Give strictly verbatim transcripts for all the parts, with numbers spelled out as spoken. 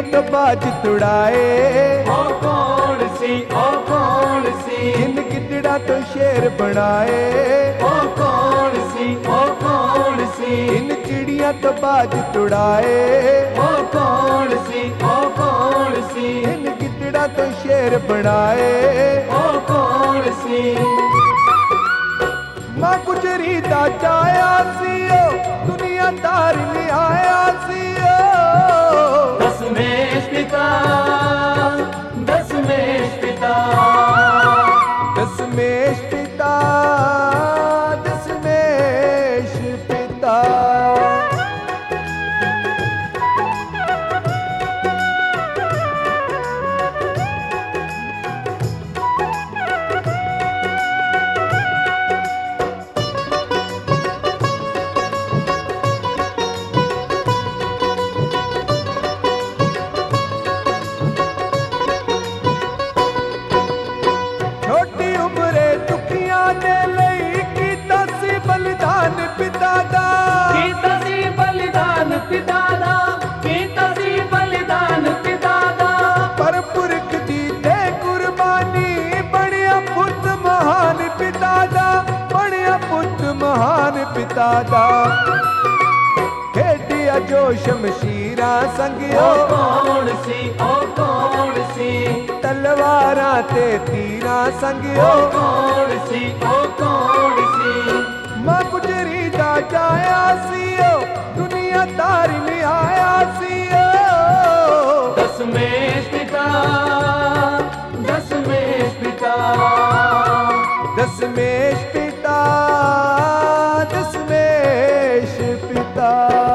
तो बाज तुड़ाए। ओ कौन सी, ओ कौन सी, जिन गिदड़ा तो शेर बनाए। ओ कौन सी, ओ कौन सी, इन चिड़िया तो बाज तुड़ाए। ओ कौन सी, ओ कौन सी, इन गिदड़ा तो शेर बनाए। ओ कौन सी। मां गुजरी दा जाया सीओ दुनिया तार ले आया सीओ। दसमेश पिता, दसमेश पिता, दसमेश पिता, दसमेश पिता। छोटी उम्रे दुखियां ने लई कीता सी बलिदान पिता दा। कीता सी बलिदान पिता दा, कीता सी बलिदान पिता दा। पर पुरख दी ते कुर्बानी बणिया पुੱਤ महान पिता दा। बणिया पुੱਤ महान पिता दा। खेडिया जो शमशीरा संगियो ओ कौन सी, ओ कौन सी, तलवारां ते तीरां संगियो। ओ कौन सी, ओ कौन सी। मां गुजरी दा जाया सीओ दुनिया तार ले आया सीओ। दसमेश पिता, दसमेश पिता, दसमेश पिता, दसमेश पिता।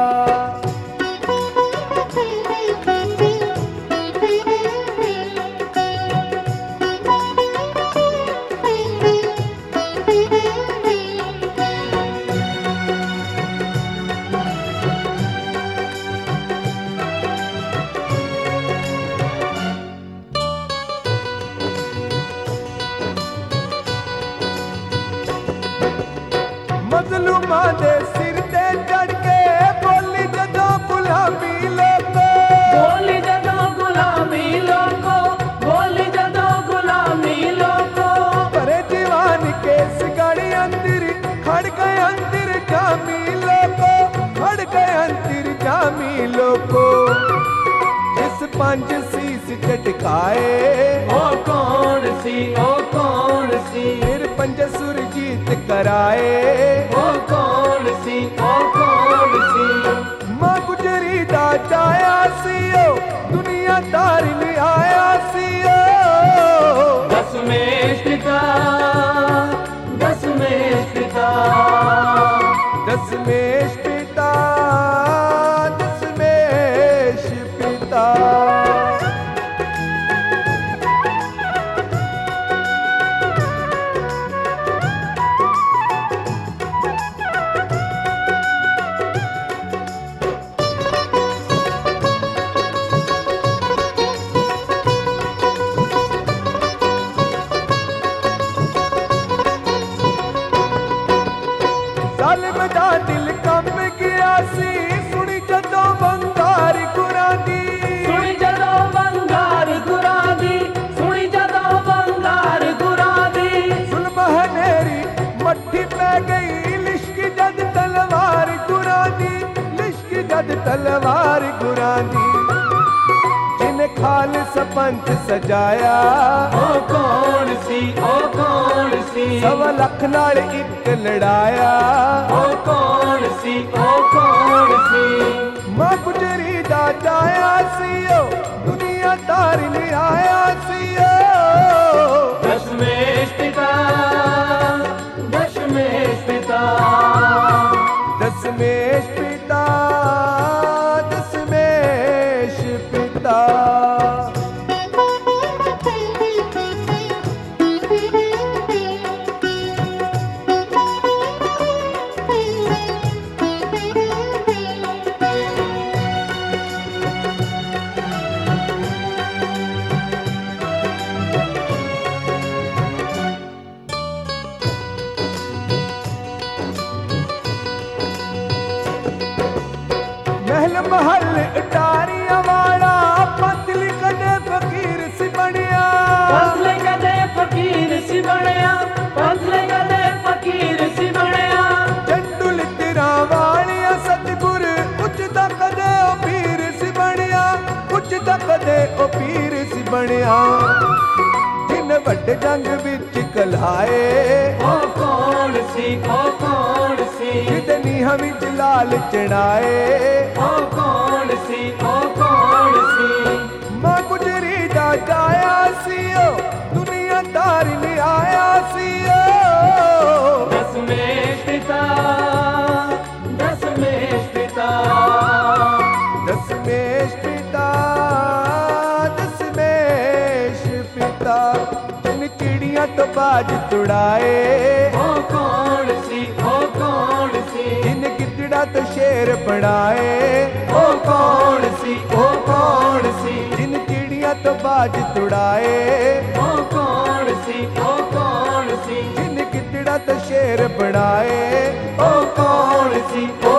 मजलूमां दे सिर ते चढ़ के बोली जदों गुलामी लोको। बोली जदों गुलामी लोको, बोली जदों गुलामी लोको। परे दीवान केस गड़ी अंदर खड़ गए अंदर जामी लोको। खड़ गए अंदर जामी लोको। जिस पंज सीस झटकाए ओ कौन सी, ओ कौन सी, फिर पंज सुरजीत कराए। ओ कौन सी, ओ कौन सी। मां गुजरी दा जाया सीओ दुनिया तार ले आया सीओ। दसमेश पिता, दसमेश पिता, दसमेश पिता, दसमेश पिता। ज़ालिम दा दिल कंब गया सी सुनी जदों बंगार गुरां दी। सुनी जदों बंगार गुरां दी, सुनी जदों बंगार गुरां दी। जुल्म हनेरी मट्ठी पै गई लिश्क जद तलवार गुरां दी। लिश्क जद तलवार गुरां दी। जिन खालस पंथ सजाया ओ कौन सी, ओ कौन सी, सवा लख नाल इक लड़ाया। ओ कौन सी, ओ कौन सी। मां गुजरी दा जाया सीओ दुनिया तार ले आया सीओ। दसमेश पिता, दसमेश पिता, दसमेश पिता, दसमेश पिता। महल महल अटारियां वाला ਵੱਡੇ ਜੰਗ ਵਿੱਚ ਕਲਹਾਏ। ਉਹ ਕੌਣ ਸੀ, ਉਹ ਕੌਣ ਸੀ, ਜਿਹਦੇ ਨੀਹਾਂ ਵਿੱਚ ਲਾਲ ਚੜਾਏ। ਉਹ ਕੌਣ ਸੀ, ਉਹ ਕੌਣ ਸੀ, ਮਾਂ ਗੁਜਰੀ ਦਾ ਜਾਇਆ ਸੀ ਉਹ ਦੁਨੀਆ ਤਾਰਨ ਆਇਆ ਸੀ ਉਹ। ਦਸਵੇਂ ਪਿਤਾ, ਦਸਵੇਂ ਪਿਤਾ, ਦਸਮੇਸ਼ ਪਿਤਾ, ਦਸਮੇਸ਼ ਪਿਤਾ, ਜਿਨ ਚਿੜੀਆਂ ਤੋਂ ਬਾਜ ਤੁੜਾਏ। ਉਹ ਕੌਣ ਸੀ, ਉਹ ਕੌਣ ਸੀ, ਜਿਨ ਗਿੱਦੜਾ ਤੋਂ ਸ਼ੇਰ ਬਣਾਏ। ਉਹ ਕੌਣ ਸੀ, ਉਹ ਕੌਣ ਸੀ, ਜਿਨ ਚਿੜੀਆਂ ਤੋਂ ਬਾਜ ਤੁੜਾਏ। ਉਹ ਕੌਣ ਸੀ, ਉਹ ਕੌਣ ਸੀ, ਜਿਨ ਗਿੱਦੜਾ ਤੋਂ ਸ਼ੇਰ ਬਣਾਏ। ਉਹ ਕੌਣ ਸੀ, ਉਹ